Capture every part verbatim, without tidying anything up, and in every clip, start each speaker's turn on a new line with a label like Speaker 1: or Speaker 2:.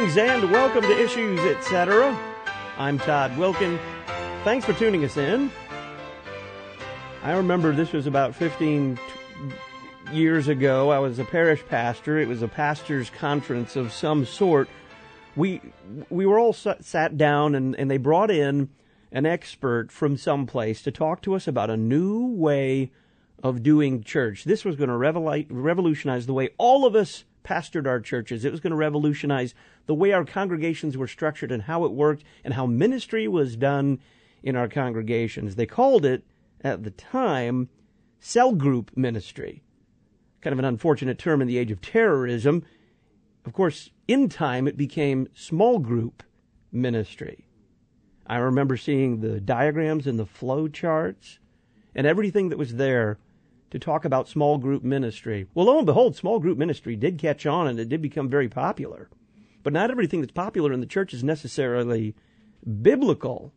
Speaker 1: Greetings and welcome to Issues, et cetera. I'm Todd Wilkin. Thanks for tuning us in. I remember this was about fifteen years ago. I was a parish pastor. It was a pastor's conference of some sort. We we were all sat down and, and they brought in an expert from someplace to talk to us about a new way of doing church. This was going to revolutionize the way all of us pastored our churches. It was going to revolutionize the way our congregations were structured and how it worked and how ministry was done in our congregations. They called it, at the time, cell group ministry. Kind of an unfortunate term in the age of terrorism. Of course, in time, it became small group ministry. I remember seeing the diagrams and the flow charts and everything that was there to talk about small group ministry. Well, lo and behold, small group ministry did catch on and it did become very popular. But not everything that's popular in the church is necessarily biblical.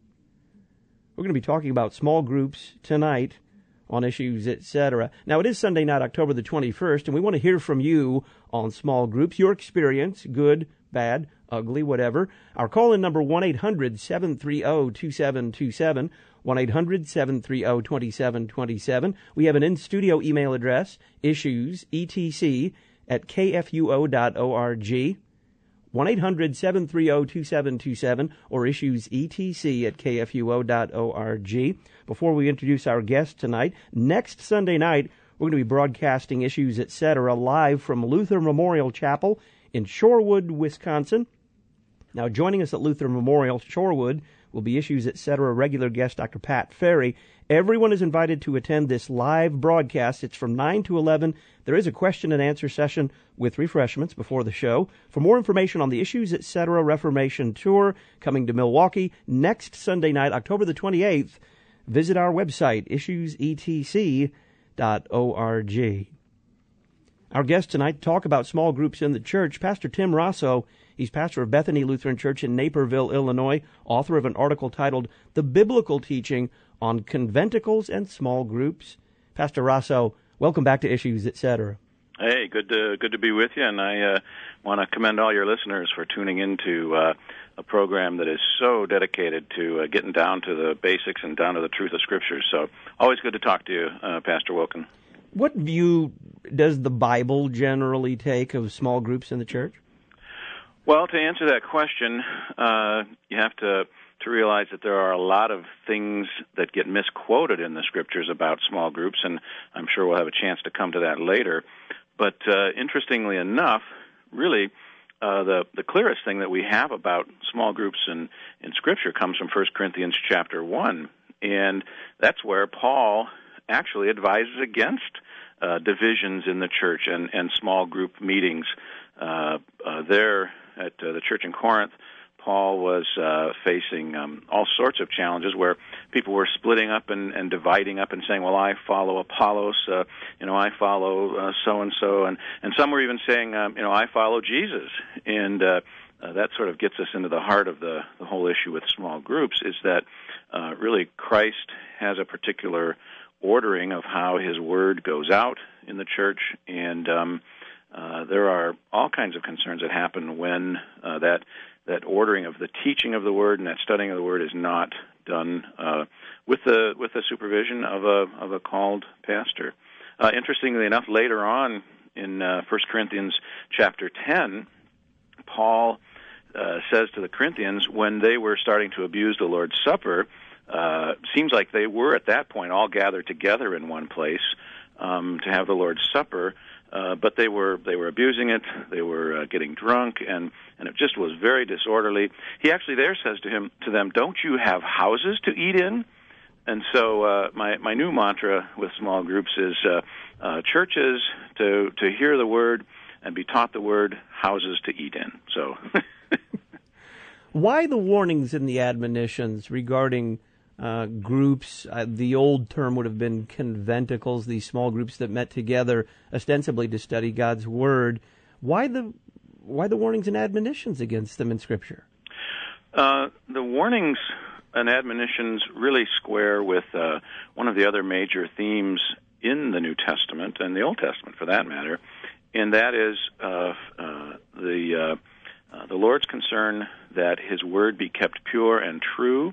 Speaker 1: We're going to be talking about small groups tonight on Issues, et cetera. Now, it is Sunday night, October the twenty-first, and we want to hear from you on small groups, your experience, good, bad, ugly, whatever. Our call-in number, one eight hundred seven three zero two seven two seven, one eight hundred seven three zero two seven two seven. We have an in-studio email address, issues, E T C, at k f u o dot org. one eight hundred seven three zero two seven two seven or issues E T C at k f u o dot org. Before we introduce our guest tonight, next Sunday night, we're going to be broadcasting Issues, et cetera, live from Luther Memorial Chapel in Shorewood, Wisconsin. Now, joining us at Luther Memorial Shorewood will be Issues, et cetera, regular guest Doctor Pat Ferry. Everyone is invited to attend this live broadcast. It's from nine to eleven. There is a question and answer session with refreshments before the show. For more information on the Issues, et cetera, Reformation Tour coming to Milwaukee next Sunday night, October the twenty-eighth, visit our website, issues e t c dot org. Our guest tonight to talk about small groups in the church, Pastor Tim Rosso. He's pastor of Bethany Lutheran Church in Naperville, Illinois, author of an article titled The Biblical Teaching on Conventicles and Small Groups. Pastor Rosso, welcome back to Issues, et cetera.
Speaker 2: Hey, good to good to be with you, and I uh, want to commend all your listeners for tuning into uh, a program that is so dedicated to uh, getting down to the basics and down to the truth of Scripture. So always good to talk to you, uh, Pastor Wilkin.
Speaker 1: What view does the Bible generally take of small groups in the church?
Speaker 2: Well, to answer that question, uh, you have to, to realize that there are a lot of things that get misquoted in the Scriptures about small groups, and I'm sure we'll have a chance to come to that later. But uh, interestingly enough, really, uh, the, the clearest thing that we have about small groups in, in Scripture comes from First Corinthians chapter one, and that's where Paul actually advises against uh, divisions in the church and, and small group meetings. Uh, uh, there at uh, the church in Corinth, Paul was uh, facing um, all sorts of challenges where people were splitting up and, and dividing up and saying, well, I follow Apollos, uh, you know, I follow uh, so-and-so, and, and some were even saying, um, you know, I follow Jesus. And uh, uh, that sort of gets us into the heart of the, the whole issue with small groups, is that uh, really Christ has a particular ordering of how his word goes out in the church, and um, uh, there are all kinds of concerns that happen when uh, that that ordering of the teaching of the word and that studying of the word is not done uh, with the with the supervision of a of a called pastor. Uh, interestingly enough, later on in uh, First Corinthians chapter ten, Paul uh, says to the Corinthians, when they were starting to abuse the Lord's Supper, uh, seems like they were at that point all gathered together in one place um, to have the Lord's Supper. Uh, but they were they were abusing it. They were uh, getting drunk, and, and it just was very disorderly. He actually there says to him to them, "Don't you have houses to eat in?" And so uh, my my new mantra with small groups is uh, uh, churches to to hear the word and be taught the word, houses to eat in. So,
Speaker 1: why the warnings and the admonitions regarding Uh, groups? Uh, the old term would have been conventicles, these small groups that met together ostensibly to study God's Word. Why the why the warnings and admonitions against them in Scripture?
Speaker 2: Uh, the warnings and admonitions really square with uh, one of the other major themes in the New Testament, and the Old Testament for that matter, and that is uh, uh, the uh, uh, the Lord's concern that His Word be kept pure and true.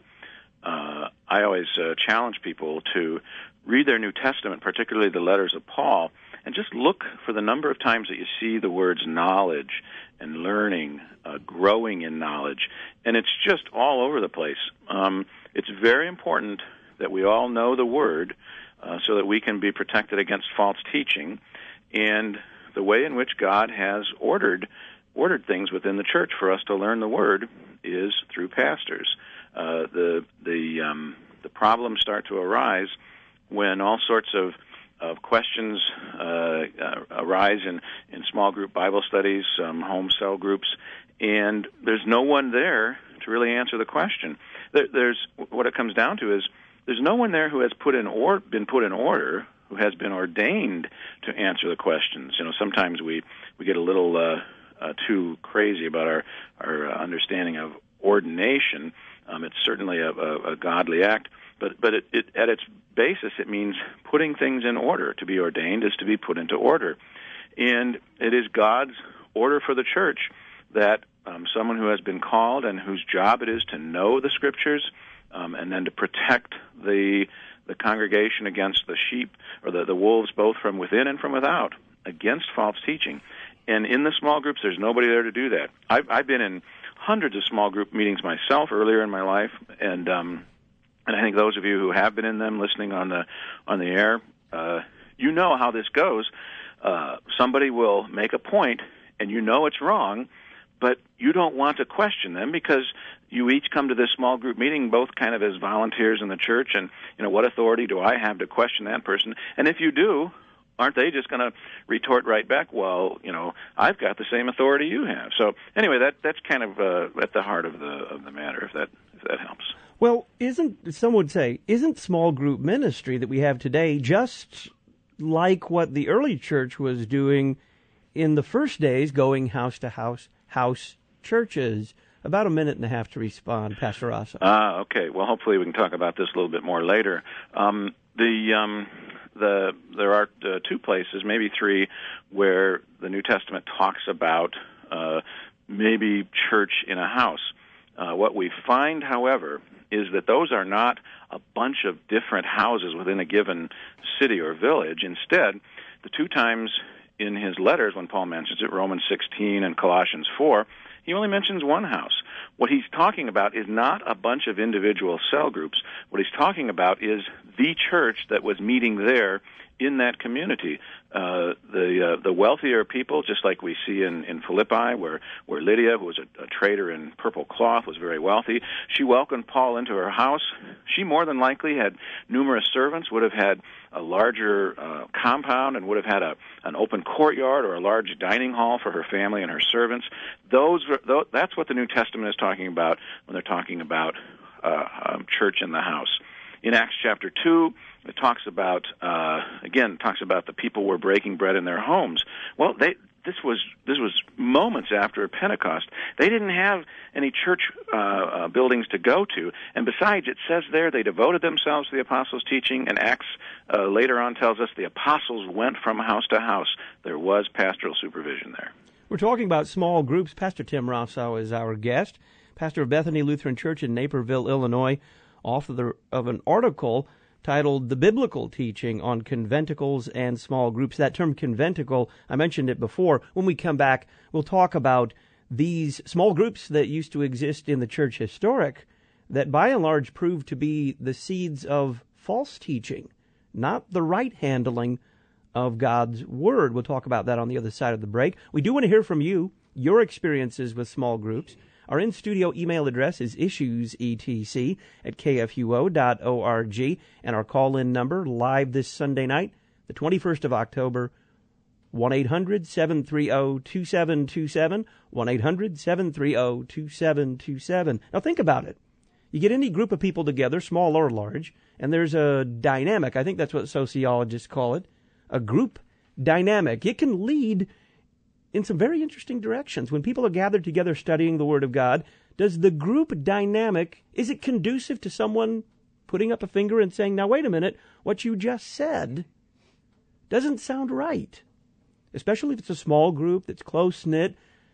Speaker 2: Uh, I always uh, challenge people to read their New Testament, particularly the letters of Paul, and just look for the number of times that you see the words knowledge and learning, uh, growing in knowledge, and it's just all over the place. Um, it's very important that we all know the Word uh, so that we can be protected against false teaching, and the way in which God has ordered ordered things within the church for us to learn the Word is through pastors. Uh, the the um, the problems start to arise when all sorts of of questions uh, uh, arise in, in small group Bible studies, um, home cell groups, and there's no one there to really answer the question. There, there's what it comes down to is there's no one there who has put in or been put in order, who has been ordained to answer the questions. You know, sometimes we we get a little uh, uh, too crazy about our our uh, understanding of ordination. Um, it's certainly a, a, a godly act, but but it, it, at its basis, it means putting things in order. To be ordained is to be put into order, and it is God's order for the church that um, someone who has been called and whose job it is to know the Scriptures, um, and then to protect the the congregation against the sheep or the, the wolves, both from within and from without, against false teaching. And in the small groups, there's nobody there to do that. I've, I've been in hundreds of small group meetings myself earlier in my life, and um, and I think those of you who have been in them, listening on the on the air, uh, you know how this goes. Uh, somebody will make a point, and you know it's wrong, but you don't want to question them because you each come to this small group meeting both kind of as volunteers in the church, and you know, what authority do I have to question that person? And if you do, aren't they just going to retort right back, well, you know, I've got the same authority you have. So anyway, that that's kind of uh, at the heart of the of the matter, if that if that helps.
Speaker 1: Well, isn't, some would say, isn't small group ministry that we have today just like what the early church was doing in the first days, going house to house, house churches? About a minute and a half to respond, Pastor Rosso.
Speaker 2: Ah, okay. Well, hopefully we can talk about this a little bit more later. Um, the um, the there are uh, two places, maybe three, where the New Testament talks about uh, maybe church in a house. Uh, what we find, however, is that those are not a bunch of different houses within a given city or village. Instead, the two times in his letters when Paul mentions it, Romans sixteen and Colossians four, he only mentions one house. What he's talking about is not a bunch of individual cell groups. What he's talking about is the church that was meeting there in that community. Uh, the uh, the wealthier people, just like we see in, in Philippi, where, where Lydia, who was a, a trader in purple cloth, was very wealthy, she welcomed Paul into her house. She more than likely had numerous servants, would have had a larger uh, compound, and would have had a an open courtyard or a large dining hall for her family and her servants. Those, those that's what the New Testament is talking about when they're talking about uh, um, church in the house. In Acts chapter two, it talks about, uh, again, talks about the people were breaking bread in their homes. Well, they, this was this was moments after Pentecost. They didn't have any church uh, uh, buildings to go to, and besides, it says there they devoted themselves to the apostles' teaching, and Acts uh, later on tells us the apostles went from house to house. There was pastoral supervision there.
Speaker 1: We're talking about small groups. Pastor Tim Rosso is our guest, pastor of Bethany Lutheran Church in Naperville, Illinois, author of an article titled The Biblical Teaching on Conventicles and Small Groups. That term conventicle, I mentioned it before. When we come back, we'll talk about these small groups that used to exist in the church historic that by and large proved to be the seeds of false teaching, not the right handling of God's Word. We'll talk about that on the other side of the break. We do want to hear from you, your experiences with small groups. Our in-studio email address is issuesetc at k f u o dot org, and our call-in number live this Sunday night, the twenty-first of October, one eight hundred seven three zero two seven two seven, one eight hundred seven three zero two seven two seven. Now think about it. You get any group of people together, small or large, and there's a dynamic. I think that's what sociologists call it, a group dynamic. It can lead in some very interesting directions. When people are gathered together studying the Word of God, does the group dynamic, is it conducive to someone putting up a finger and saying, now wait a minute, what you just said doesn't sound right? Especially if it's a small group that's close-knit,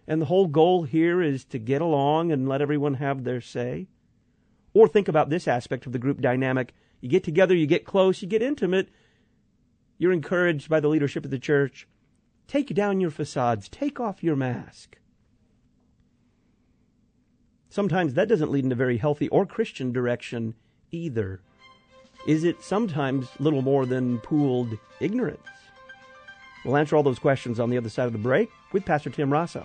Speaker 1: and the whole goal here is to get along and let everyone have their say? Or think about this aspect of the group dynamic. You get together, you get close, you get intimate. You're encouraged by the leadership of the church. Take down your facades. Take off your mask. Sometimes that doesn't lead in a very healthy or Christian direction either. Is it sometimes little more than pooled ignorance? We'll answer all those questions on the other side of the break with Pastor Tim Rosso.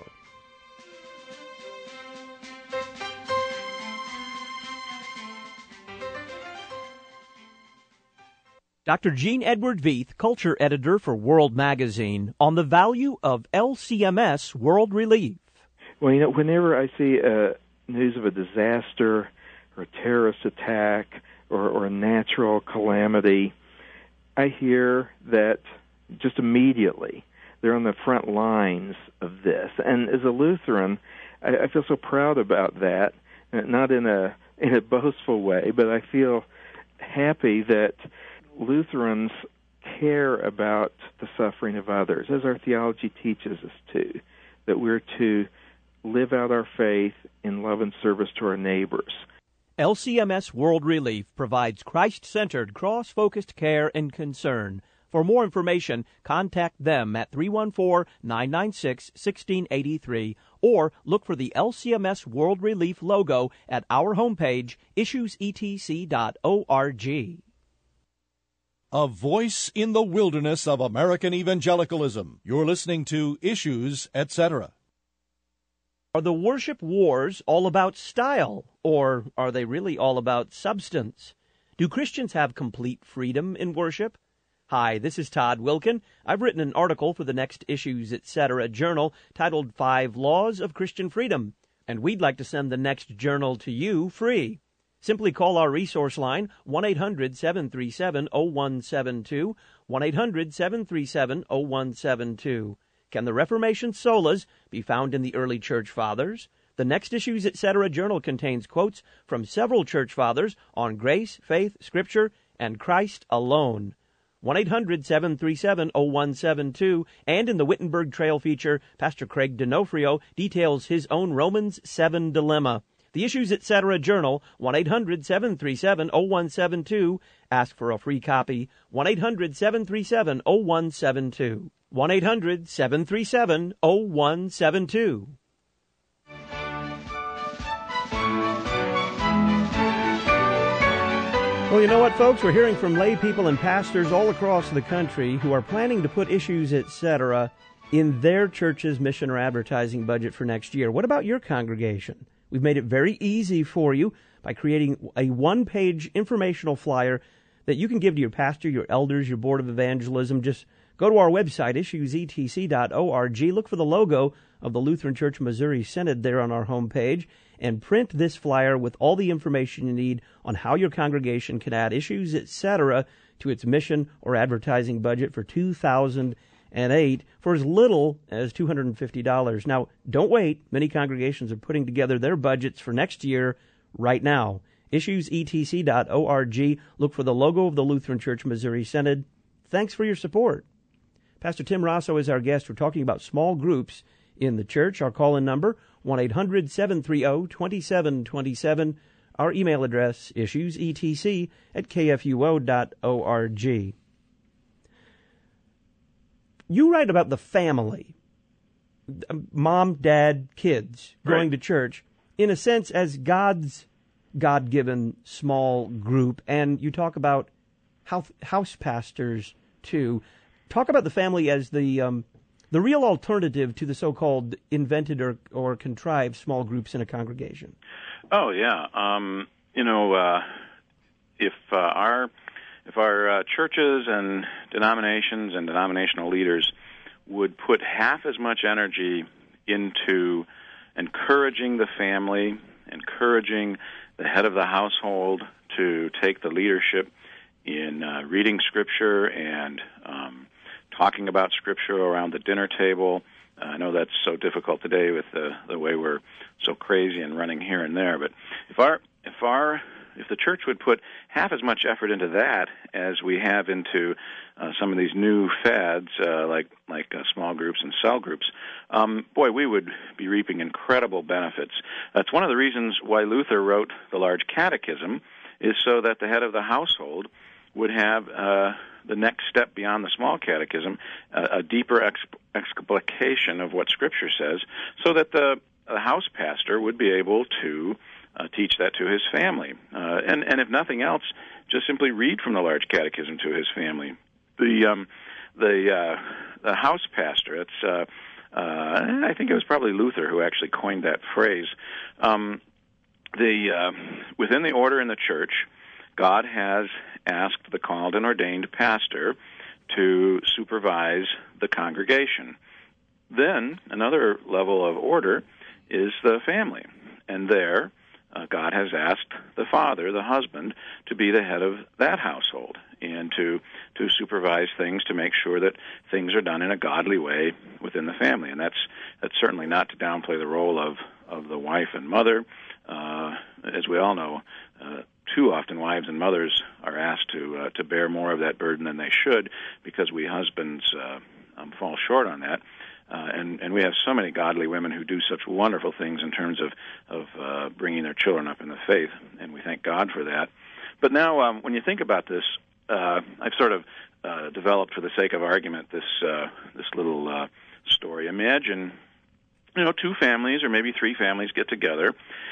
Speaker 1: Doctor Gene Edward Veith, culture editor for World Magazine, on the value of L C M S World Relief.
Speaker 3: Well, you know, whenever I see uh, news of a disaster or a terrorist attack or, or a natural calamity, I hear that just immediately they're on the front lines of this. And as a Lutheran, I, I feel so proud about that, not in a in a boastful way, but I feel happy that Lutherans care about the suffering of others, as our theology teaches us to, that we're to live out our faith in love and service to our neighbors.
Speaker 1: L C M S World Relief provides Christ-centered, cross-focused care and concern. For more information, contact them at three one four, nine nine six, one six eight three or look for the L C M S World Relief logo at our homepage, issues e t c dot org.
Speaker 4: A voice in the wilderness of American evangelicalism. You're listening to Issues, et cetera.
Speaker 1: Are the worship wars all about style, or are they really all about substance? Do Christians have complete freedom in worship? Hi, this is Todd Wilkin. I've written an article for the next Issues, et cetera journal titled Five Laws of Christian Freedom, and we'd like to send the next journal to you free. Simply call our resource line, one eight hundred, seven three seven, zero one seven two, one eight hundred, seven three seven, zero one seven two. Can the Reformation solas be found in the early church fathers? The next Issues, et cetera journal contains quotes from several church fathers on grace, faith, Scripture, and Christ alone. one eight hundred, seven three seven, zero one seven two, and in the Wittenberg Trail feature, Pastor Craig D'Onofrio details his own Romans seven dilemma. The Issues, et cetera journal, one eight hundred, seven three seven, zero one seven two. Ask for a free copy, one eight hundred, seven three seven, zero one seven two. one eight hundred, seven three seven, zero one seven two. Well, you know what, folks? We're hearing from lay people and pastors all across the country who are planning to put Issues, et cetera in their church's mission or advertising budget for next year. What about your congregation? We've made it very easy for you by creating a one-page informational flyer that you can give to your pastor, your elders, your board of evangelism. Just go to our website, issues e t c dot org. Look for the logo of the Lutheran Church Missouri Synod there on our homepage, and print this flyer with all the information you need on how your congregation can add Issues, et cetera, to its mission or advertising budget for two thousand eight for as little as two hundred fifty dollars. Now, don't wait. Many congregations are putting together their budgets for next year right now. issues e t c dot org. Look for the logo of the Lutheran Church Missouri Synod. Thanks for your support. Pastor Tim Rosso is our guest. We're talking about small groups in the church. Our call-in number, one eight hundred, seven three zero, two seven two seven. Our email address, issuesetc at k f u o dot org. You write about the family, mom, dad, kids, going
Speaker 2: right.
Speaker 1: to church, in a sense as God's God-given small group, and you talk about house, house pastors, too. Talk about the family as the um, the real alternative to the so-called invented or, or contrived small groups in a congregation.
Speaker 2: Oh, yeah. Um, you know, uh, if uh, our... If our uh, churches and denominations and denominational leaders would put half as much energy into encouraging the family, encouraging the head of the household to take the leadership in uh, reading Scripture and um, talking about Scripture around the dinner table. Uh, I know that's so difficult today with the, the way we're so crazy and running here and there. But if our if our if the church would put half as much effort into that as we have into uh, some of these new fads, uh, like like uh, small groups and cell groups, um, boy, we would be reaping incredible benefits. That's one of the reasons why Luther wrote the large catechism, is so that the head of the household would have uh, the next step beyond the small catechism, uh, a deeper exp- explication of what Scripture says, so that the, the house pastor would be able to uh, teach that to his family. Uh, and, and if nothing else, just simply read from the large catechism to his family. The um, the, uh, the house pastor, it's, uh, uh, I think it was probably Luther who actually coined that phrase. Um, the uh, within the order in the church, God has asked the called and ordained pastor to supervise the congregation. Then, another level of order is the family. And there, uh, God has asked the father, the husband, to be the head of that household and to, to supervise things, to make sure that things are done in a godly way within the family. And that's, that's certainly not to downplay the role of, of the wife and mother. Uh, as we all know, uh, too often wives and mothers are asked to uh, to bear more of that burden than they should, because we husbands uh, um, fall short on that. Uh, and, and we have so many godly women who do such wonderful things in terms of, of uh, bringing their children up in the faith, and we thank God for that. But now, um, when you think about this, uh, I've sort of uh, developed, for the sake of argument, this uh, this little uh, story. Imagine, you know, two families or maybe three families get together,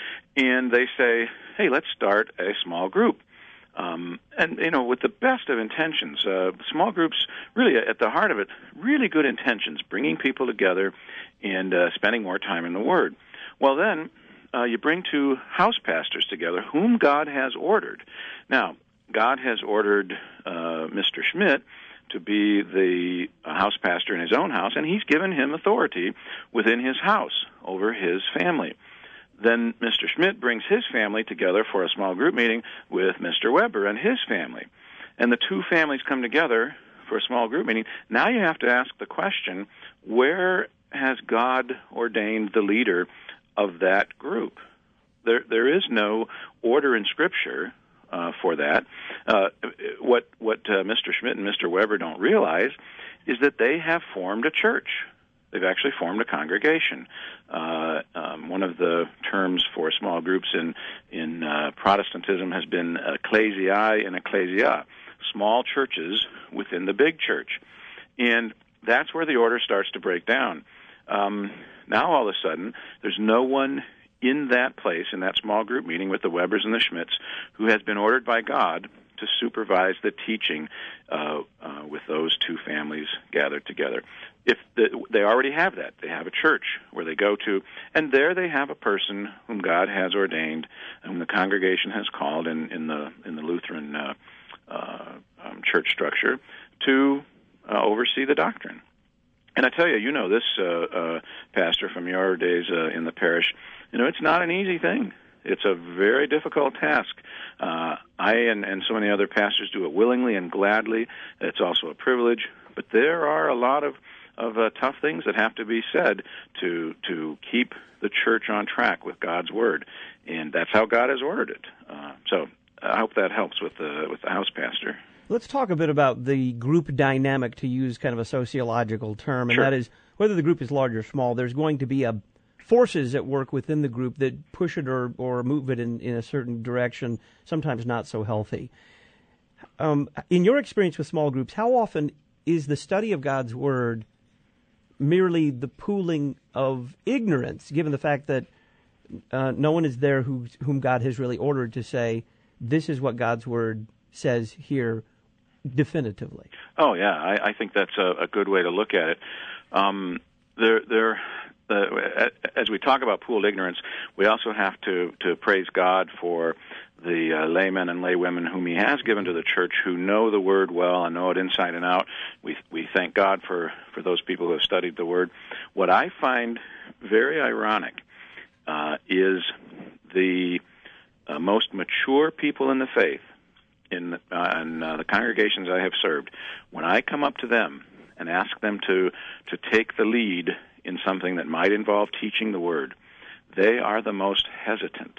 Speaker 2: and they say, hey, let's start a small group. Um, and, you know, with the best of intentions, uh, small groups, really at the heart of it, really good intentions, bringing people together and uh, spending more time in the Word. Well, then uh, you bring two house pastors together, whom God has ordered. Now, God has ordered uh, Mister Schmidt to be the house pastor in his own house, and he's given him authority within his house over his family. Then Mister Schmidt brings his family together for a small group meeting with Mister Weber and his family. And the two families come together for a small group meeting. Now you have to ask the question, where has God ordained the leader of that group? There, there is no order in Scripture uh, for that. Uh, what what uh, Mister Schmidt and Mister Weber don't realize is that they have formed a church. They've actually formed a congregation. Uh, um, one of the terms for small groups in in uh, Protestantism has been ecclesiae and ecclesia, small churches within the big church. And that's where the order starts to break down. Um, now, all of a sudden, there's no one in that place, in that small group meeting with the Webers and the Schmidts, who has been ordered by God to supervise the teaching uh, uh, with those two families gathered together. If the, they already have that, they have a church where they go to, and there they have a person whom God has ordained, whom the congregation has called in, in the in the Lutheran uh, uh, um, church structure to uh, oversee the doctrine. And I tell you, you know this, uh, uh, Pastor, from your days uh, in the parish. You know, it's not an easy thing. It's a very difficult task. Uh, I and, and so many other pastors do it willingly and gladly. It's also a privilege. But there are a lot of, of uh, tough things that have to be said to to keep the church on track with God's Word. And that's how God has ordered it. Uh, so I hope that helps with the, with the house pastor.
Speaker 1: Let's talk a bit about the group dynamic, to use kind of a sociological term, and
Speaker 2: Sure.
Speaker 1: that is whether the group is large or small, there's going to be a forces at work within the group that push it or, or move it in, in a certain direction, sometimes not so healthy. Um, in your experience with small groups, how often is the study of God's Word merely the pooling of ignorance, given the fact that uh, no one is there who, whom God has really ordered to say, this is what God's Word says here definitively?
Speaker 2: Oh, yeah, I, I think that's a, a good way to look at it. Um, there, there, uh, as we talk about pooled ignorance, we also have to, to praise God for the uh, laymen and laywomen whom He has given to the church, who know the Word well and know it inside and out. We we thank God for, for those people who have studied the Word. What I find very ironic uh, is the uh, most mature people in the faith, in, uh, in uh, the congregations I have served, when I come up to them and ask them to, to take the lead in something that might involve teaching the Word, they are the most hesitant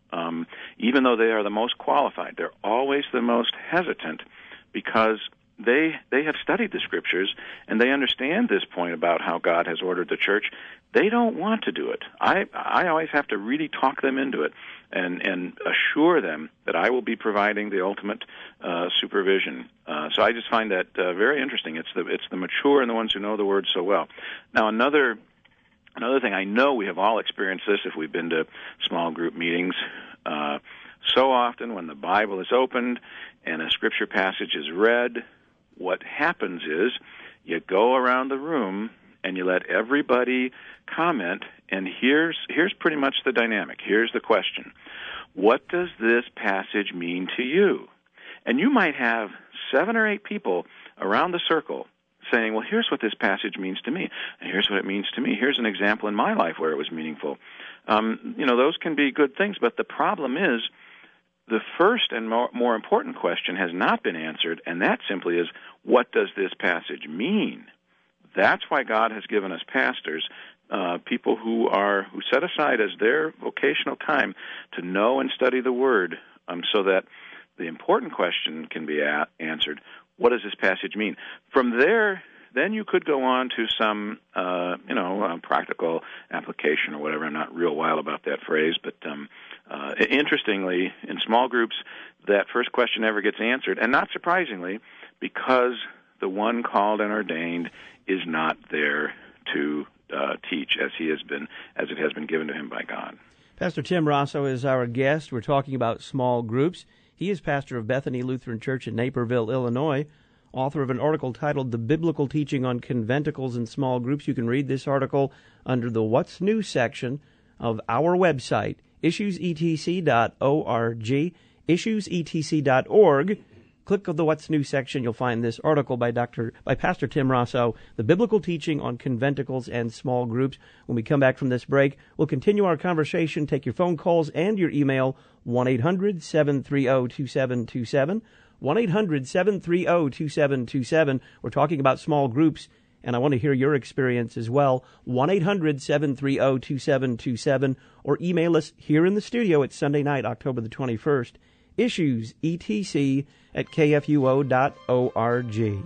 Speaker 2: Um, even though they are the most qualified, they're always the most hesitant because they they have studied the Scriptures and they understand this point about how God has ordered the church. They don't want to do it. I I always have to really talk them into it and, and assure them that I will be providing the ultimate uh, supervision. Uh, so I just find that uh, very interesting. It's the it's the mature and the ones who know the Word so well. Now another another thing, I know we have all experienced this if we've been to small group meetings. Uh, so often when the Bible is opened and a Scripture passage is read, what happens is you go around the room and you let everybody comment, and here's here's pretty much the dynamic. Here's the question. What does this passage mean to you? And you might have seven or eight people around the circle saying, well, here's what this passage means to me, and here's what it means to me. Here's an example in my life where it was meaningful. Um, you know, those can be good things, but the problem is the first and more, more important question has not been answered, and that simply is, what does this passage mean? That's why God has given us pastors, uh, people who are who set aside as their vocational time to know and study the Word, um, so that the important question can be a- answered. What does this passage mean? From there, then you could go on to some, uh, you know, uh, practical application or whatever. I'm not real wild about that phrase, but um, uh, interestingly, in small groups, that first question never gets answered, and not surprisingly, because the one called and ordained is not there to uh, teach as he has been, as it has been given to him by God.
Speaker 1: Pastor Tim Rosso is our guest. We're talking about small groups. He is pastor of Bethany Lutheran Church in Naperville, Illinois, author of an article titled The Biblical Teaching on Conventicles and Small Groups. You can read this article under the What's New section of our website, issues e t c dot org, issues e t c dot org. Click on the What's New section. You'll find this article by Doctor by Pastor Tim Rosso, The Biblical Teaching on Conventicles and Small Groups. When we come back from this break, we'll continue our conversation, take your phone calls and your email, one eight hundred seven three zero two seven two seven, one eight hundred seven three zero two seven two seven. We're talking about small groups, and I want to hear your experience as well. one eight hundred seven three zero two seven two seven, or email us here in the studio. It's Sunday night, October the twenty-first. Issues, E T C, at k f u o dot org.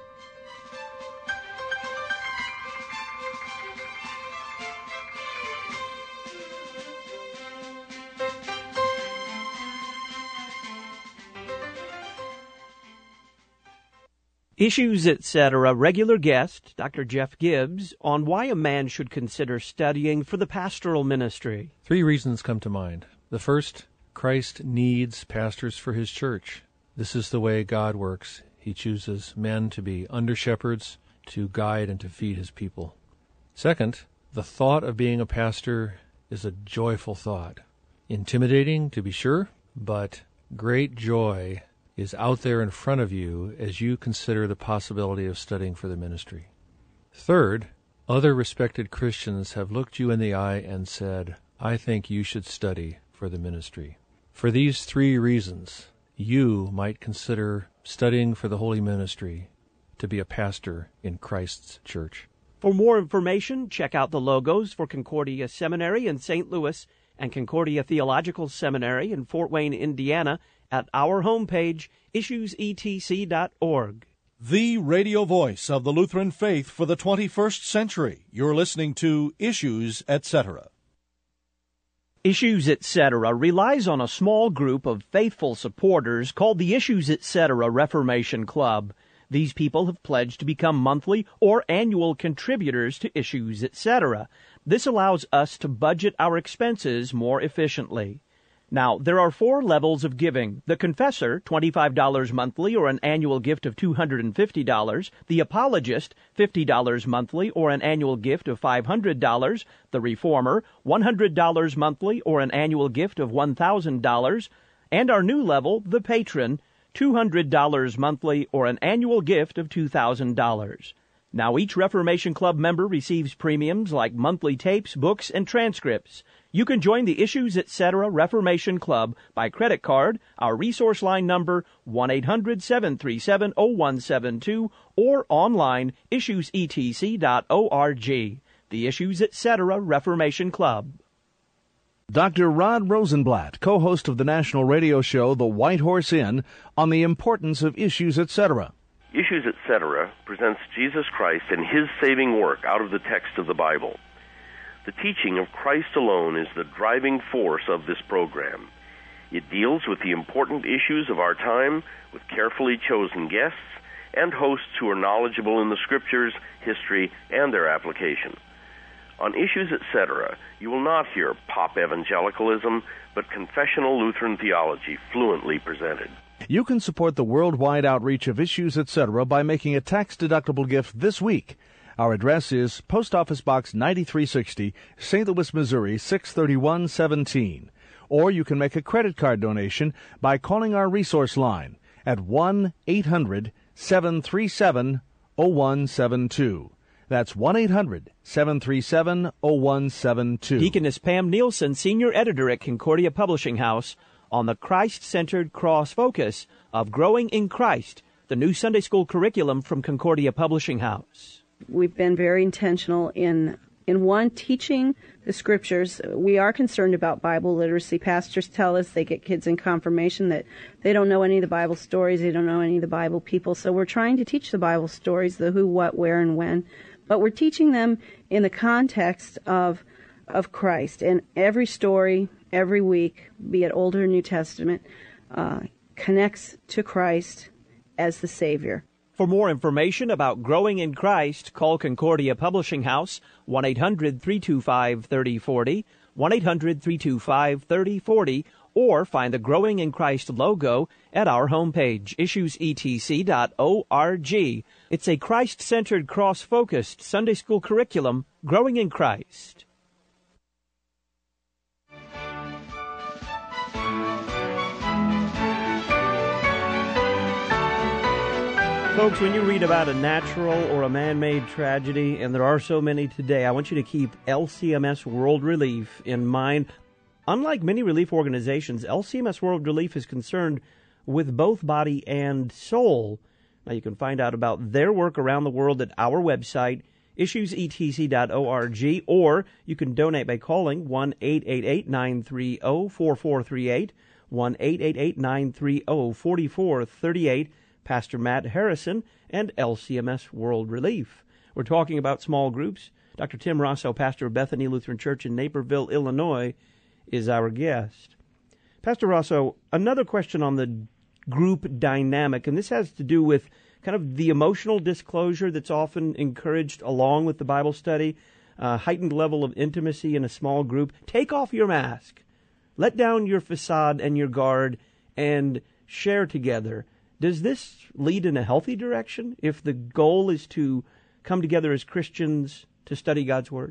Speaker 1: Issues, et cetera. Regular guest, Doctor Jeff Gibbs, on why a man should consider studying for the pastoral ministry.
Speaker 5: Three reasons come to mind. The first, Christ needs pastors for his church. This is the way God works. He chooses men to be under-shepherds, to guide and to feed his people. Second, the thought of being a pastor is a joyful thought. Intimidating, to be sure, but great joy is out there in front of you as you consider the possibility of studying for the ministry. Third, other respected Christians have looked you in the eye and said, I think you should study for the ministry. For these three reasons, you might consider studying for the holy ministry to be a pastor in Christ's church.
Speaker 1: For more information, check out the logos for Concordia Seminary in Saint Louis and Concordia Theological Seminary in Fort Wayne, Indiana, at our homepage, issues e t c dot org.
Speaker 4: The radio voice of the Lutheran faith for the twenty-first century. You're listening to Issues, et cetera.
Speaker 1: Issues, et cetera. relies on a small group of faithful supporters called the Issues, et cetera. Reformation Club. These people have pledged to become monthly or annual contributors to Issues, et cetera. This allows us to budget our expenses more efficiently. Now, there are four levels of giving. The Confessor, twenty-five dollars monthly or an annual gift of two hundred fifty dollars. The Apologist, fifty dollars monthly or an annual gift of five hundred dollars. The Reformer, one hundred dollars monthly or an annual gift of one thousand dollars. And our new level, the Patron, two hundred dollars monthly or an annual gift of two thousand dollars. Now, each Reformation Club member receives premiums like monthly tapes, books, and transcripts. You can join the Issues, et cetera. Reformation Club by credit card, our resource line number one eight hundred seven three seven oh one seven two, or online, issues e t c dot org. The Issues, et cetera. Reformation Club.
Speaker 6: Doctor Rod Rosenblatt, co-host of the national radio show The White Horse Inn, on the importance of Issues, et cetera.
Speaker 7: Issues, et cetera presents Jesus Christ and His saving work out of the text of the Bible. The teaching of Christ alone is the driving force of this program. It deals with the important issues of our time with carefully chosen guests and hosts who are knowledgeable in the Scriptures, history, and their application. On Issues, et cetera, you will not hear pop evangelicalism, but confessional Lutheran theology fluently presented.
Speaker 6: You can support the worldwide outreach of Issues, et cetera by making a tax-deductible gift this week. Our address is Post Office Box ninety-three sixty, Saint Louis, Missouri six thirty-one seventeen. Or you can make a credit card donation by calling our resource line at one eight hundred seven three seven oh one seven two. That's one eight hundred seven three seven oh one seven two.
Speaker 1: Deaconess Pam Nielsen, Senior Editor at Concordia Publishing House, on the Christ-centered cross focus of Growing in Christ, the new Sunday school curriculum from Concordia Publishing House.
Speaker 8: We've been very intentional in, in one, teaching the Scriptures. We are concerned about Bible literacy. Pastors tell us they get kids in confirmation that they don't know any of the Bible stories, they don't know any of the Bible people. So we're trying to teach the Bible stories, the who, what, where, and when. But we're teaching them in the context of of Christ. And every story, every week, be it Old or New Testament, uh, connects to Christ as the Savior.
Speaker 1: For more information about Growing in Christ, call Concordia Publishing House, one eight hundred three two five three oh four oh, one eight hundred three two five three oh four oh, or find the Growing in Christ logo at our homepage, issues e t c dot org. It's a Christ-centered, cross-focused Sunday school curriculum, Growing in Christ. Folks, when you read about a natural or a man-made tragedy, and there are so many today, I want you to keep L C M S World Relief in mind. Unlike many relief organizations, L C M S World Relief is concerned with both body and soul. Now, you can find out about their work around the world at our website, issues e t c dot org, or you can donate by calling one eight eight eight nine three zero four four three eight, one eight eight eight nine three zero four four three eight. Pastor Matt Harrison and L C M S World Relief. We're talking about small groups. Doctor Tim Rosso, pastor of Bethany Lutheran Church in Naperville, Illinois, is our guest. Pastor Rosso, another question on the group dynamic, and this has to do with kind of the emotional disclosure that's often encouraged along with the Bible study, a heightened level of intimacy in a small group. Take off your mask. Let down your facade and your guard and share together. Does this lead in a healthy direction if the goal is to come together as Christians to study God's Word?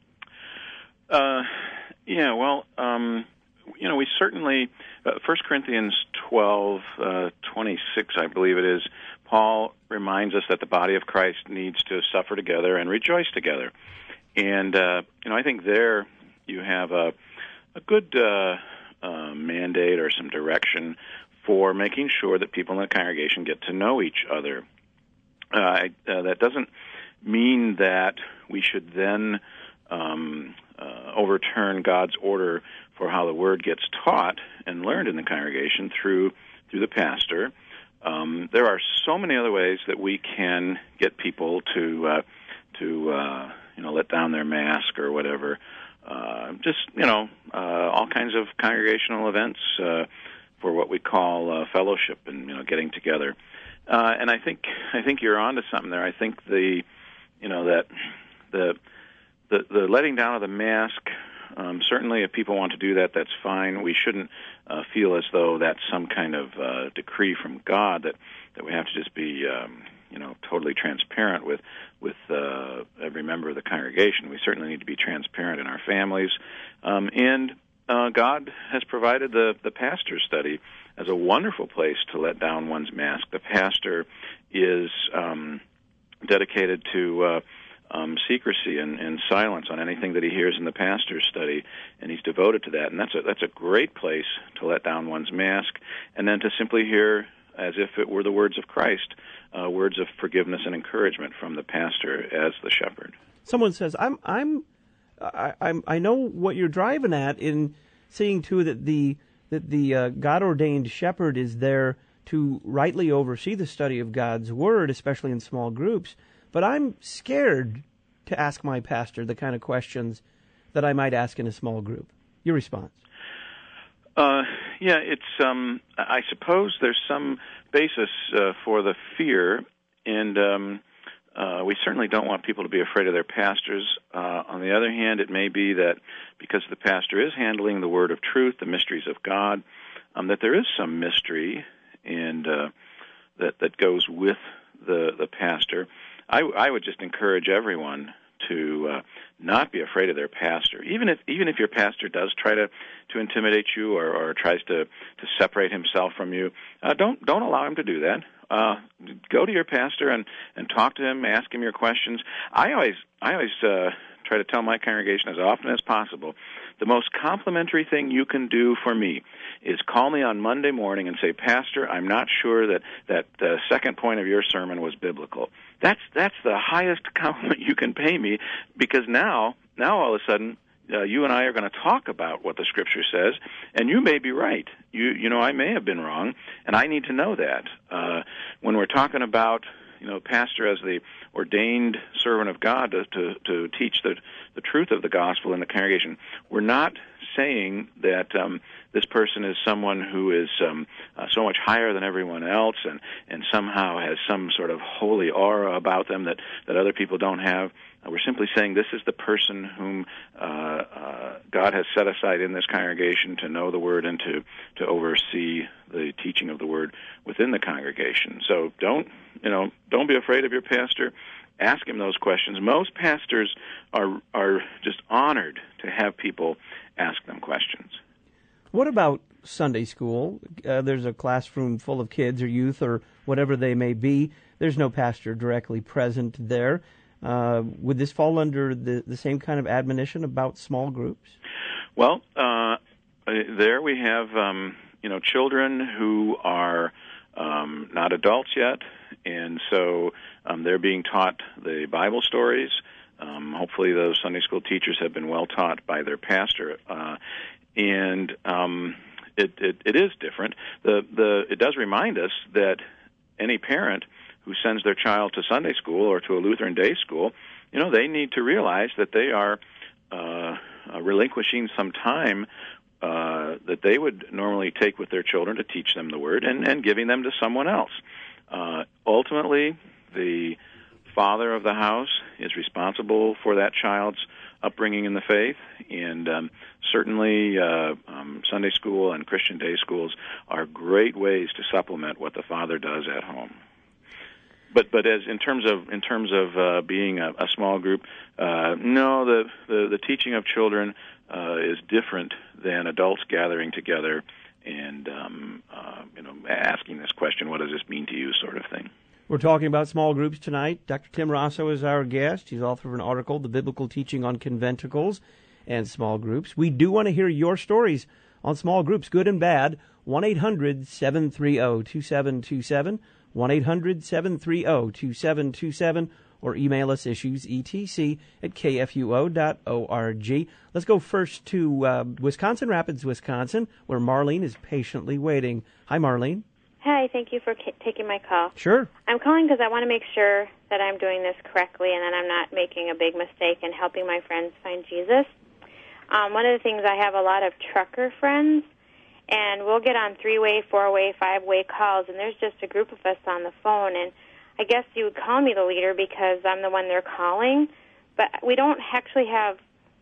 Speaker 2: Uh, yeah, well, um, you know, we certainly, uh, First Corinthians twelve, uh, twenty-six, I believe it is, Paul reminds us that the body of Christ needs to suffer together and rejoice together. And, uh, you know, I think there you have a, a good uh, uh, mandate or some direction for making sure that people in the congregation get to know each other. Uh, uh, that doesn't mean that we should then um, uh, overturn God's order for how the Word gets taught and learned in the congregation through through the pastor. Um, there are so many other ways that we can get people to uh, to uh, you know let down their mask or whatever. Uh, just you know uh, all kinds of congregational events. Uh, for what we call uh, fellowship and you know getting together, uh, and I think I think you're onto something there. I think the you know that the the, the letting down of the mask. Um, certainly, if people want to do that, that's fine. We shouldn't uh, feel as though that's some kind of uh, decree from God that, that we have to just be um, you know totally transparent with with uh, every member of the congregation. We certainly need to be transparent in our families um, and. Uh, God has provided the, the pastor study as a wonderful place to let down one's mask. The pastor is um, dedicated to uh, um, secrecy and, and silence on anything that he hears in the pastor's study, and he's devoted to that. And that's a, that's a great place to let down one's mask, and then to simply hear, as if it were the words of Christ, uh, words of forgiveness and encouragement from the pastor as the shepherd.
Speaker 1: Someone says, I'm I'm I, I'm, I know what you're driving at in seeing too that the that the uh, God-ordained shepherd is there to rightly oversee the study of God's Word, especially in small groups. But I'm scared to ask my pastor the kind of questions that I might ask in a small group. Your response?
Speaker 2: Uh, yeah, it's. Um, I suppose there's some basis uh, for the fear, and um, uh, we certainly don't want people to be afraid of their pastors. Uh, on the other hand, it may be that because the pastor is handling the word of truth, the mysteries of God, um, that there is some mystery and uh, that that goes with the the pastor. I, I would just encourage everyone to uh, not be afraid of their pastor, even if even if your pastor does try to, to intimidate you or, or tries to, to separate himself from you. Uh, don't don't allow him to do that. Uh, go to your pastor and, and talk to him, ask him your questions. I always I always uh, try to tell my congregation as often as possible, the most complimentary thing you can do for me is call me on Monday morning and say, Pastor, I'm not sure that that the second point of your sermon was biblical. That's that's the highest compliment you can pay me, because now now all of a sudden uh, you and I are going to talk about what the Scripture says, and you may be right. You you know I may have been wrong, and I need to know that. Uh, when we're talking about you know pastor as the ordained servant of God to to, to teach the the truth of the gospel in the congregation, we're not saying that um, this person is someone who is um, uh, so much higher than everyone else and, and somehow has some sort of holy aura about them that, that other people don't have. Uh, we're simply saying this is the person whom uh, uh, God has set aside in this congregation to know the Word and to, to oversee the teaching of the Word within the congregation. So don't, you know, don't be afraid of your pastor. Ask him those questions. Most pastors are are just honored to have people ask them questions.
Speaker 1: What about Sunday school? Uh, there's a classroom full of kids or youth or whatever they may be. There's no pastor directly present there. Uh, would this fall under the, the same kind of admonition about small groups?
Speaker 2: Well, uh, there we have um, you know children who are um, not adults yet, and so um, they're being taught the Bible stories. Um, hopefully those Sunday school teachers have been well taught by their pastor. Uh, and um, it, it, it is different. The, the, it does remind us that any parent who sends their child to Sunday school or to a Lutheran day school, you know, they need to realize that they are uh, uh, relinquishing some time uh, that they would normally take with their children to teach them the Word and, and giving them to someone else. Uh, ultimately, the father of the house is responsible for that child's upbringing in the faith, and um, certainly uh, um, Sunday school and Christian day schools are great ways to supplement what the father does at home. But but as in terms of in terms of uh, being a, a small group, uh, no, the, the the teaching of children uh, is different than adults gathering together and um, uh, you know asking this question, what does this mean to you, sort of thing.
Speaker 1: We're talking about small groups tonight. Doctor Tim Rosso is our guest. He's author of an article, The Biblical Teaching on Conventicles and Small Groups. We do want to hear your stories on small groups, good and bad. one eight hundred seven three zero two seven two seven, one eight hundred seven three zero two seven two seven, or email us issues, E T C, at K F U O dot org. Let's go first to uh, Wisconsin Rapids, Wisconsin, where Marlene is patiently waiting. Hi, Marlene.
Speaker 9: Hi, thank you for ca- taking my call.
Speaker 1: Sure.
Speaker 9: I'm calling because I want to make sure that I'm doing this correctly and that I'm not making a big mistake in helping my friends find Jesus. Um, one of the things, I have a lot of trucker friends, and we'll get on three-way, four-way, five-way calls, and there's just a group of us on the phone, and I guess you would call me the leader because I'm the one they're calling, but we don't actually have,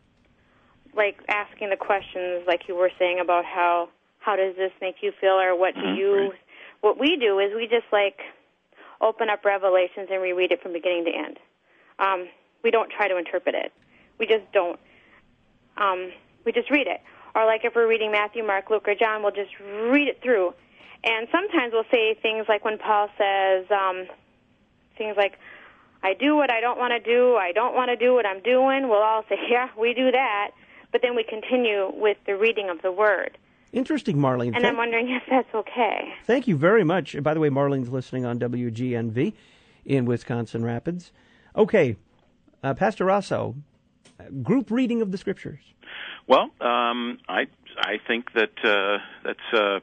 Speaker 9: like, asking the questions like you were saying about how, how does this make you feel, or what do mm-hmm. you... Right. What we do is we just, like, open up Revelations and reread it from beginning to end. Um, we don't try to interpret it. We just don't. Um, we just read it. Or, like, if we're reading Matthew, Mark, Luke, or John, we'll just read it through. And sometimes we'll say things like when Paul says um, things like, I do what I don't want to do, I don't want to do what I'm doing. We'll all say, yeah, we do that. But then we continue with the reading of the Word.
Speaker 1: Interesting, Marlene.
Speaker 9: And
Speaker 1: Thank-
Speaker 9: I'm wondering if that's okay.
Speaker 1: Thank you very much. By the way, Marlene's listening on W G N V in Wisconsin Rapids. Okay, uh, Pastor Rosso, group reading of the Scriptures?
Speaker 2: Well, um, I I think that uh, that's uh,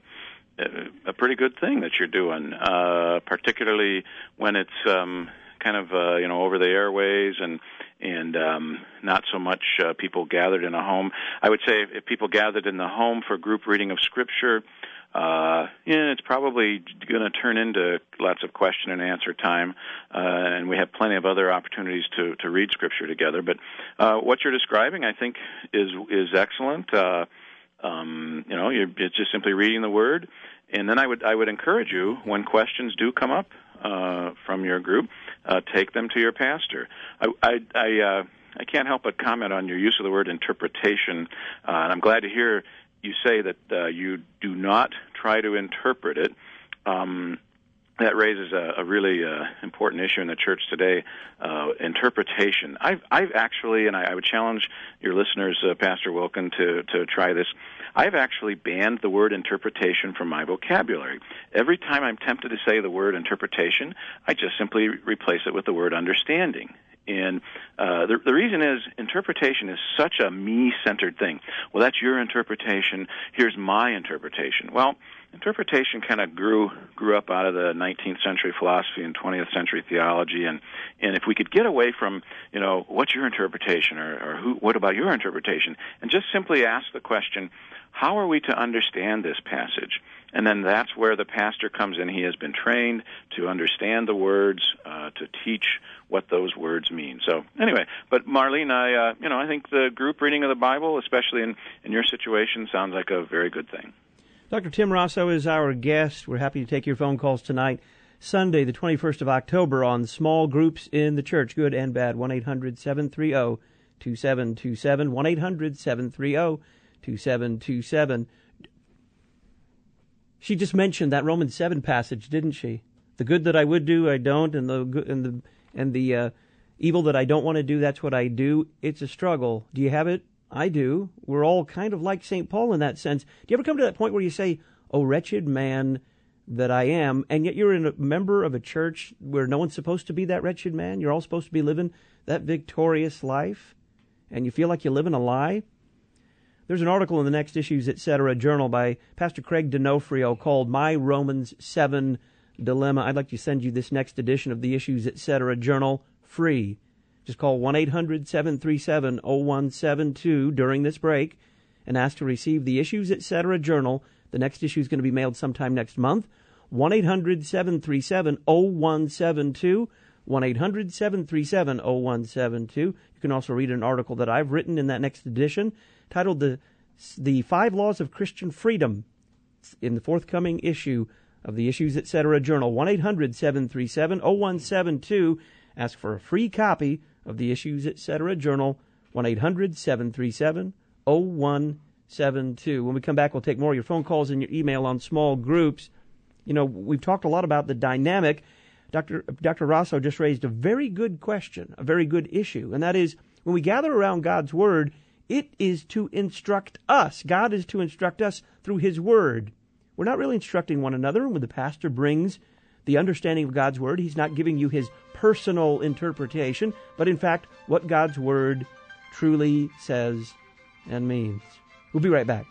Speaker 2: a pretty good thing that you're doing, uh, particularly when it's um, kind of uh, you know over the airways and and um, not so much uh, people gathered in a home. I would say if, if people gathered in the home for group reading of Scripture, Uh, yeah, it's probably going to turn into lots of question and answer time, uh, and we have plenty of other opportunities to, to read Scripture together. But uh, what you're describing, I think, is is excellent. Uh, um, you know, you're, it's just simply reading the Word, and then I would I would encourage you, when questions do come up uh, from your group, uh, take them to your pastor. I I I, uh, I can't help but comment on your use of the word interpretation, uh, and I'm glad to hear you say that uh, you do not try to interpret it. Um, that raises a, a really uh, important issue in the church today, uh, interpretation. I've, I've actually, and I, I would challenge your listeners, uh, Pastor Wilken, to, to try this. I've actually banned the word interpretation from my vocabulary. Every time I'm tempted to say the word interpretation, I just simply replace it with the word understanding. And uh, the, the reason is interpretation is such a me-centered thing. Well, that's your interpretation. Here's my interpretation. Well, interpretation kind of grew grew up out of the nineteenth century philosophy and twentieth century theology. And, and if we could get away from, you know, what's your interpretation, or, or who, what about your interpretation, and just simply ask the question, how are we to understand this passage? And then that's where the pastor comes in. He has been trained to understand the words, uh, to teach what those words mean. So anyway, but Marlene, I, uh, you know, I think the group reading of the Bible, especially in, in your situation, sounds like a very good thing.
Speaker 1: Doctor Tim Rosso is our guest. We're happy to take your phone calls tonight, Sunday, the twenty-first of October, on small groups in the church, good and bad. one eight hundred seven three zero two seven two seven, one eight hundred seven three zero two seven two seven. She just mentioned that Romans seven passage, didn't she? The good that I would do, I don't, and the good, and the and the uh, evil that I don't want to do, that's what I do. It's a struggle. Do you have it? I do. We're all kind of like Saint Paul in that sense. Do you ever come to that point where you say, "Oh, wretched man that I am," and yet you're a member of a church where no one's supposed to be that wretched man? You're all supposed to be living that victorious life, and you feel like you live in a lie? There's an article in the Next Issues, et cetera journal by Pastor Craig D'Onofrio called My Romans seven Dilemma. I'd like to send you this next edition of the Issues, et cetera journal free. Just call one eight hundred seven three seven zero one seven two during this break and ask to receive the Issues, et cetera journal. The next issue is going to be mailed sometime next month. one eight hundred seven three seven zero one seven two. one eight hundred seven three seven zero one seven two. You can also read an article that I've written in that next edition titled The the Five Laws of Christian Freedom in the forthcoming issue of the Issues, et cetera journal. one eight hundred seven three seven zero one seven two. Ask for a free copy of the Issues, et cetera journal. one eight hundred seven three seven zero one seven two. When we come back, we'll take more of your phone calls and your email on small groups. You know, we've talked a lot about the dynamic. Doctor Doctor Rosso just raised a very good question, a very good issue, and that is, when we gather around God's Word, it is to instruct us. God is to instruct us through His Word. We're not really instructing one another. When the pastor brings the understanding of God's Word, he's not giving you his personal interpretation, but in fact, what God's Word truly says and means. We'll be right back.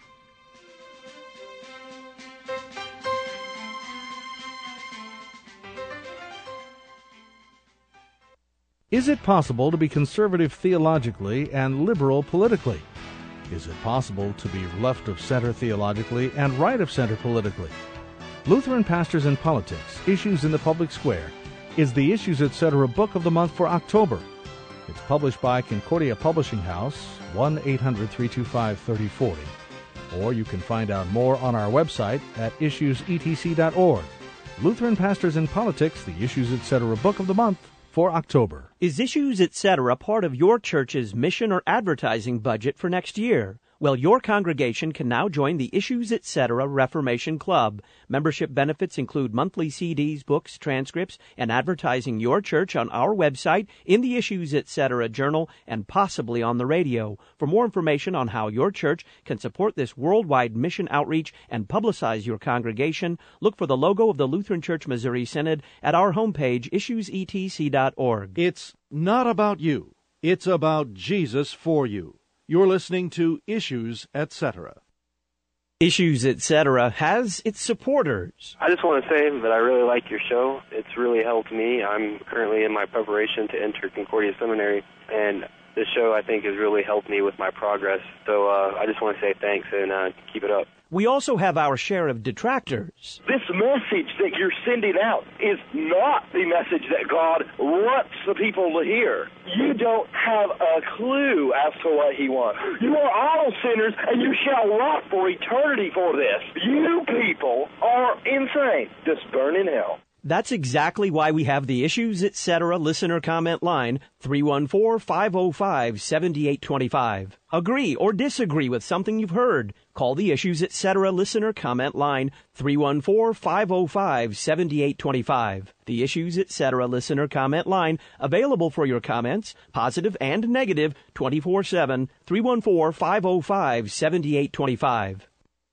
Speaker 6: Is it possible to be conservative theologically and liberal politically? Is it possible to be left of center theologically and right of center politically? Lutheran Pastors in Politics, Issues in the Public Square, is the Issues, et cetera book of the month for October. It's published by Concordia Publishing House, one eight hundred three two five three zero four zero. Or you can find out more on our website at issues e t c dot org. Lutheran Pastors in Politics, the Issues, et cetera book of the month for October.
Speaker 1: Is Issues, et cetera part of your church's mission or advertising budget for next year? Well, your congregation can now join the Issues, et cetera Reformation Club. Membership benefits include monthly C Ds, books, transcripts, and advertising your church on our website, in the Issues, et cetera journal, and possibly on the radio. For more information on how your church can support this worldwide mission outreach and publicize your congregation, look for the logo of the Lutheran Church Missouri Synod at our homepage, issues e t c dot org.
Speaker 4: It's not about you. It's about Jesus for you. You're listening to Issues, et cetera.
Speaker 1: Issues, et cetera has its supporters.
Speaker 10: I just want to say that I really like your show. It's really helped me. I'm currently in my preparation to enter Concordia Seminary, and this show, I think, has really helped me with my progress. So uh, I just want to say thanks and uh, keep it up.
Speaker 1: We also have our share of detractors.
Speaker 11: This message that you're sending out is not the message that God wants the people to hear. You don't have a clue as to what he wants. You are all sinners, and you shall rot for eternity for this. You people are insane. Just burn in hell.
Speaker 1: That's exactly why we have the Issues, et cetera listener comment line, three one four, five oh five, seven eight two five. Agree or disagree with something you've heard? Call the Issues, et cetera listener comment line, three one four, five oh five, seven eight two five. The Issues, et cetera listener comment line, available for your comments, positive and negative, twenty-four seven, three one four, five oh five, seven eight two five.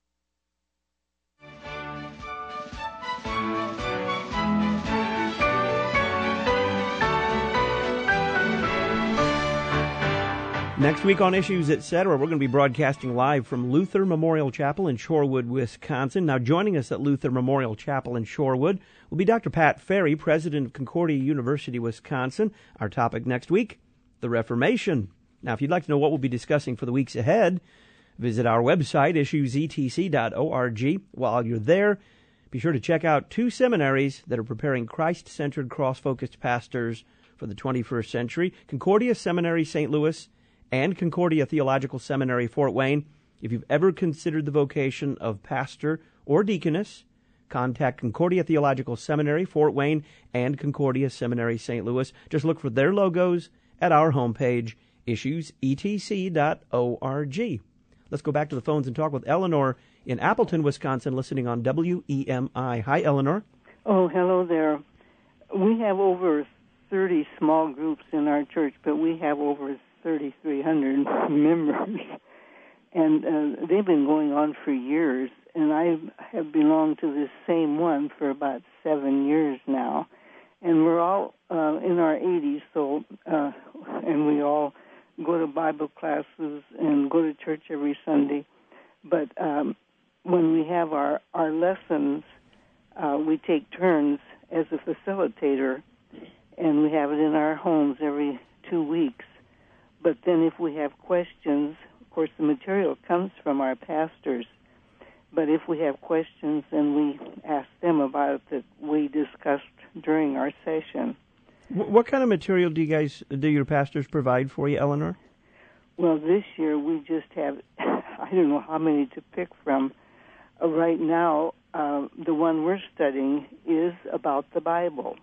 Speaker 1: Next week on Issues, et cetera, we're going to be broadcasting live from Luther Memorial Chapel in Shorewood, Wisconsin. Now, joining us at Luther Memorial Chapel in Shorewood will be Doctor Pat Ferry, president of Concordia University, Wisconsin. Our topic next week, the Reformation. Now, if you'd like to know what we'll be discussing for the weeks ahead, visit our website, issues e t c dot org. While you're there, be sure to check out two seminaries that are preparing Christ-centered, cross-focused pastors for the twenty-first century, Concordia Seminary, Saint Louis, and Concordia Theological Seminary, Fort Wayne. If you've ever considered the vocation of pastor or deaconess, contact Concordia Theological Seminary, Fort Wayne, and Concordia Seminary, Saint Louis. Just look for their logos at our homepage, issues e t c dot org. Let's go back to the phones and talk with Eleanor in Appleton, Wisconsin, listening on W E M I. Hi, Eleanor.
Speaker 12: Oh, hello there. We have over thirty small groups in our church, but we have over thirty-three hundred members, and uh, they've been going on for years, and I have belonged to this same one for about seven years now, and we're all uh, in our eighties, so uh, and we all go to Bible classes and go to church every Sunday, but um, when we have our, our lessons, uh, we take turns as a facilitator, and we have it in our homes every two weeks. But then if we have questions, of course the material comes from our pastors, but if we have questions, then we ask them about it that we discussed during our session.
Speaker 1: What kind of material do you guys, do your pastors provide for you, Eleanor?
Speaker 12: Well, this year we just have, I don't know how many to pick from. Uh, right now, uh, the one we're studying is about the Bible.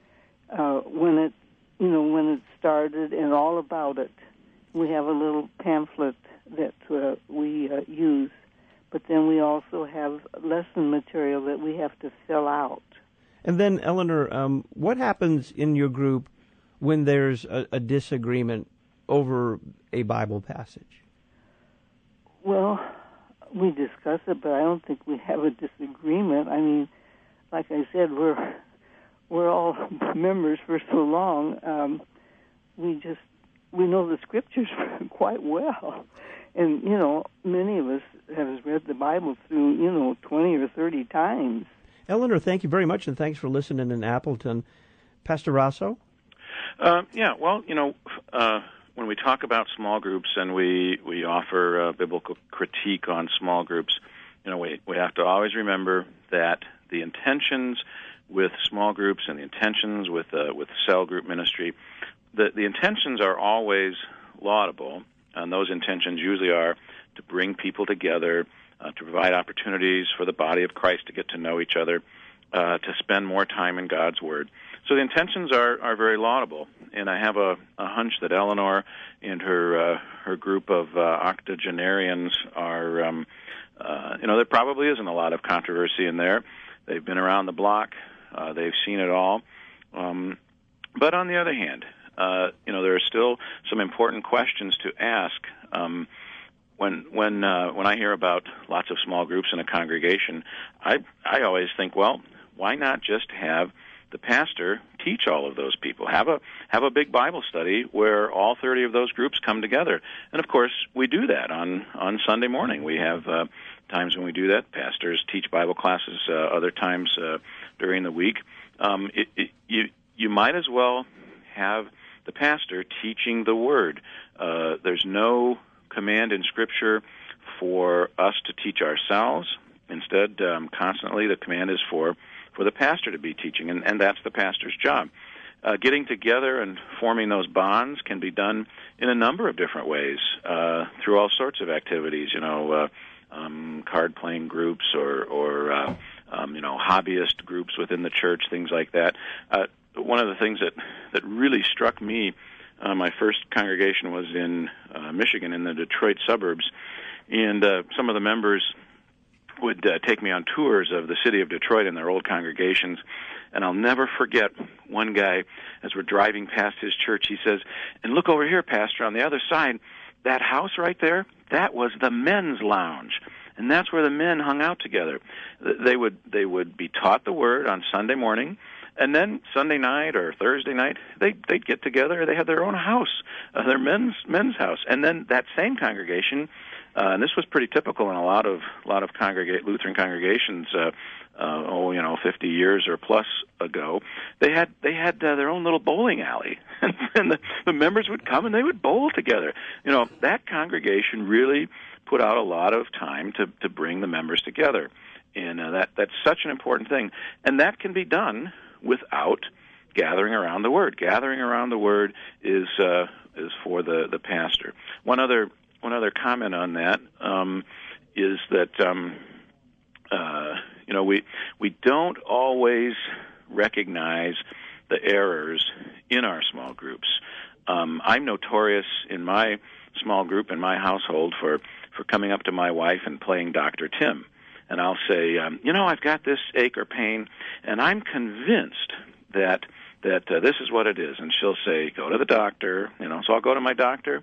Speaker 12: Uh, when it, you know, when it started and all about it. We have a little pamphlet that uh, we uh, use, but then we also have lesson material that we have to fill out.
Speaker 1: And then, Eleanor, um, what happens in your group when there's a, a disagreement over a Bible passage?
Speaker 12: Well, we discuss it, but I don't think we have a disagreement. I mean, like I said, we're we're all members for so long. Um, we just we know the Scriptures quite well. And, you know, many of us have read the Bible through, you know, twenty or thirty times.
Speaker 1: Eleanor, thank you very much, and thanks for listening in Appleton. Pastor Rosso?
Speaker 2: Uh, yeah, well, you know, uh, when we talk about small groups and we, we offer uh, biblical critique on small groups, you know, we, we have to always remember that the intentions with small groups and the intentions with uh, with cell group ministry, the, the intentions are always laudable, and those intentions usually are to bring people together, uh, to provide opportunities for the body of Christ to get to know each other, uh, to spend more time in God's Word. So the intentions are, are very laudable, and I have a, a hunch that Eleanor and her uh, her group of uh, octogenarians are, um, uh, you know, there probably isn't a lot of controversy in there. They've been around the block. Uh, they've seen it all. Um, but on the other hand, uh, you know, there are still some important questions to ask. Um, when when uh, when I hear about lots of small groups in a congregation, I I always think, well, why not just have the pastor teach all of those people. Have a have a big Bible study where all thirty of those groups come together. And, of course, we do that on, on Sunday morning. We have uh, times when we do that. Pastors teach Bible classes uh, other times uh, during the week. Um, it, it, you, you might as well have the pastor teaching the Word. Uh, there's no command in Scripture for us to teach ourselves. Instead, um, constantly the command is for, for the pastor to be teaching, and, and that's the pastor's job. Uh, getting together and forming those bonds can be done in a number of different ways, uh, through all sorts of activities, you know, uh, um, card-playing groups or, or uh, um, you know, hobbyist groups within the church, things like that. Uh, one of the things that, that really struck me, uh, my first congregation was in uh, Michigan, in the Detroit suburbs, and uh, some of the members would uh, take me on tours of the city of Detroit and their old congregations. And I'll never forget one guy, as we're driving past his church, he says, "And look over here, Pastor, on the other side, that house right there, that was the men's lounge. And that's where the men hung out together." They would they would be taught the Word on Sunday morning, and then Sunday night or Thursday night, they, they'd get together. They had their own house, uh, their men's men's house. And then that same congregation, uh, and this was pretty typical in a lot of a lot of congregate Lutheran congregations, uh, uh, oh, you know, fifty years or plus ago, they had they had uh, their own little bowling alley, and the, the members would come and they would bowl together. You know, that congregation really put out a lot of time to to bring the members together, and uh, that that's such an important thing, and that can be done without gathering around the Word. Gathering around the Word is uh, is for the, the pastor. One other one other comment on that um, is that um, uh, you know we we don't always recognize the errors in our small groups. Um, I'm notorious in my small group in my household for for coming up to my wife and playing Doctor Tim. And I'll say, um, you know, I've got this ache or pain, and I'm convinced that that uh, this is what it is. And she'll say, go to the doctor. You know, so I'll go to my doctor,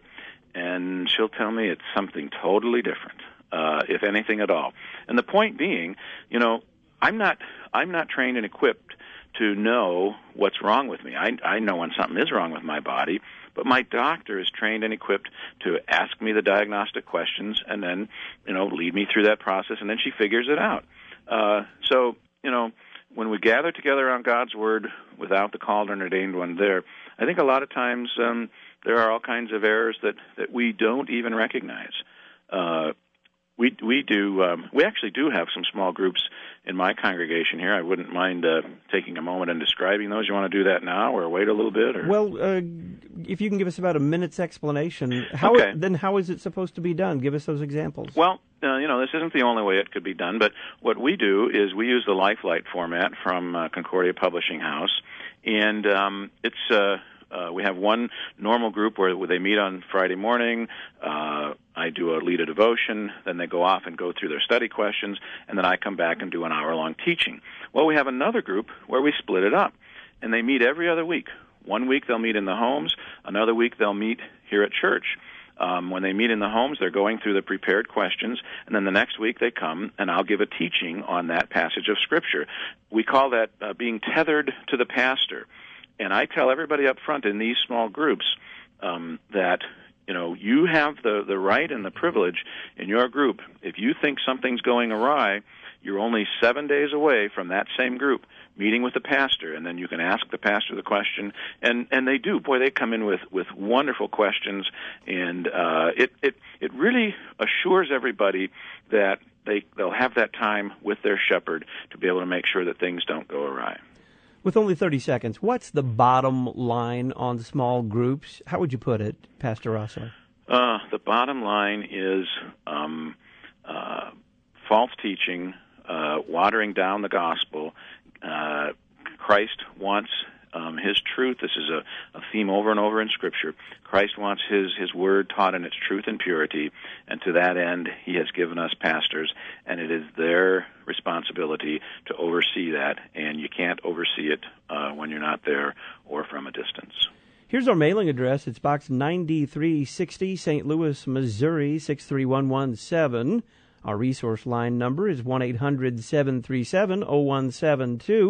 Speaker 2: and she'll tell me it's something totally different, uh, if anything at all. And the point being, you know, I'm not I'm not trained and equipped to know what's wrong with me. I, I know when something is wrong with my body, but my doctor is trained and equipped to ask me the diagnostic questions and then, you know, lead me through that process, and then she figures it out. Uh, so, you know, when we gather together on God's Word without the called and ordained one there, I think a lot of times um, there are all kinds of errors that, that we don't even recognize. Uh, we we do um, we actually do have some small groups in my congregation here. I wouldn't mind uh, taking a moment and describing those. You want to do that now, or wait a little bit? Or?
Speaker 1: Well, uh, if you can give us about a minute's explanation, how
Speaker 2: okay.
Speaker 1: then how is it supposed to be done? Give us those examples.
Speaker 2: Well, uh, you know, this isn't the only way it could be done, but what we do is we use the Lifelight format from uh, Concordia Publishing House, and um, it's uh, uh, we have one normal group where, where they meet on Friday morning. Uh, I do a lead a devotion, then they go off and go through their study questions, and then I come back and do an hour-long teaching. Well, we have another group where we split it up, and they meet every other week. One week they'll meet in the homes, another week they'll meet here at church. Um, when they meet in the homes, they're going through the prepared questions, and then the next week they come, and I'll give a teaching on that passage of Scripture. We call that uh, being tethered to the pastor. And I tell everybody up front in these small groups um, that, you know, you have the, the right and the privilege in your group. If you think something's going awry, you're only seven days away from that same group meeting with the pastor, and then you can ask the pastor the question, and, and they do. Boy, they come in with, with wonderful questions, and uh, it, it, it really assures everybody that they, they'll have that time with their shepherd to be able to make sure that things don't go awry.
Speaker 1: With only thirty seconds, what's the bottom line on small groups? How would you put it, Pastor Rosso?
Speaker 2: Uh, the bottom line is um, uh, false teaching, uh, watering down the gospel. Uh, Christ wants um, His truth. This is a, a theme over and over in Scripture. Christ wants His His Word taught in its truth and purity, and to that end, He has given us pastors, and it is their responsibility to oversee that, and you can't oversee it uh, when you're not there or from a distance.
Speaker 1: Here's our mailing address. It's Box ninety-three sixty, Saint Louis, Missouri, six three one one seven. Our resource line number is one eight hundred seven three seven oh one seven two.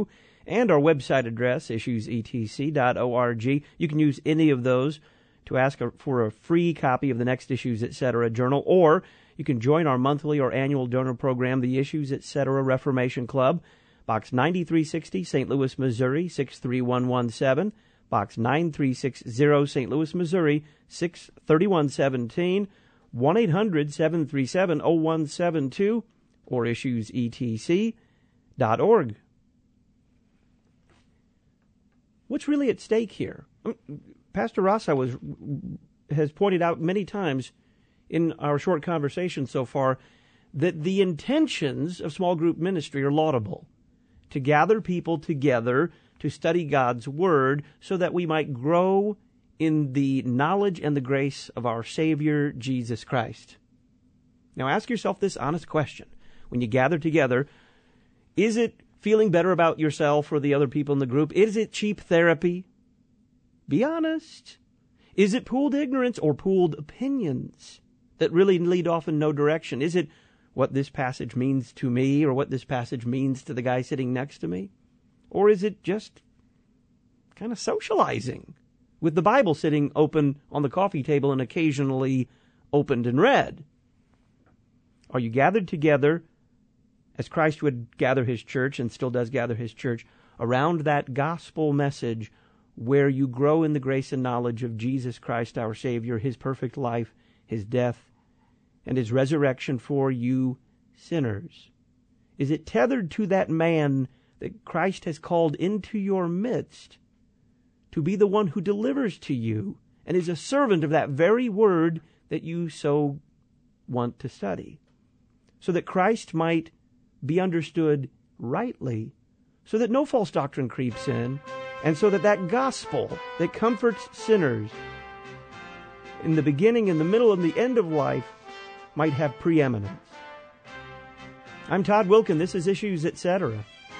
Speaker 1: and our website address, issues e t c dot org. You can use any of those to ask for a free copy of the next Issues Etc. journal, or you can join our monthly or annual donor program, the Issues Etc. Reformation Club, Box ninety-three sixty, Saint Louis, Missouri, six three one one seven, Box nine three six zero, Saint Louis, Missouri, six three one one seven, one eight hundred seven three seven oh one seven two, or issues e t c dot org. What's really at stake here? Pastor Rasa was, has pointed out many times in our short conversation so far that the intentions of small group ministry are laudable, to gather people together to study God's Word so that we might grow in the knowledge and the grace of our Savior, Jesus Christ. Now ask yourself this honest question. When you gather together, is it feeling better about yourself or the other people in the group? Is it cheap therapy? Be honest. Is it pooled ignorance or pooled opinions that really lead off in no direction? Is it what this passage means to me or what this passage means to the guy sitting next to me? Or is it just kind of socializing with the Bible sitting open on the coffee table and occasionally opened and read? Are you gathered together as Christ would gather His church and still does gather His church around that gospel message where you grow in the grace and knowledge of Jesus Christ our Savior, His perfect life, His death, and His resurrection for you sinners? Is it tethered to that man that Christ has called into your midst to be the one who delivers to you and is a servant of that very word that you so want to study, so that Christ might be understood rightly, so that no false doctrine creeps in, and so that that gospel that comforts sinners in the beginning, in the middle, and the end of life might have preeminence? I'm Todd Wilkin. This is Issues Etc.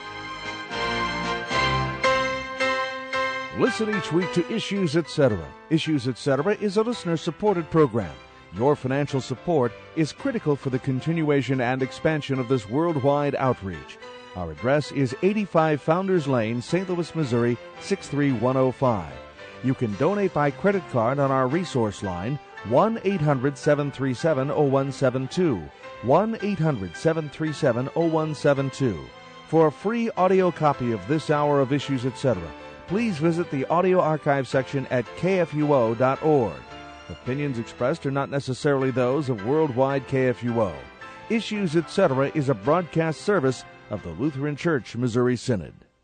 Speaker 6: Listen each week to Issues Etc. Issues Etc. is a listener-supported program. Your financial support is critical for the continuation and expansion of this worldwide outreach. Our address is eighty-five Founders Lane, Saint Louis, Missouri, six three one oh five. You can donate by credit card on our resource line, one eight hundred seven three seven oh one seven two, one eight hundred seven three seven oh one seven two. For a free audio copy of this hour of Issues Etc., please visit the audio archive section at k f u o dot org. Opinions expressed are not necessarily those of Worldwide K F U O. Issues Etc. is a broadcast service of the Lutheran Church Missouri Synod.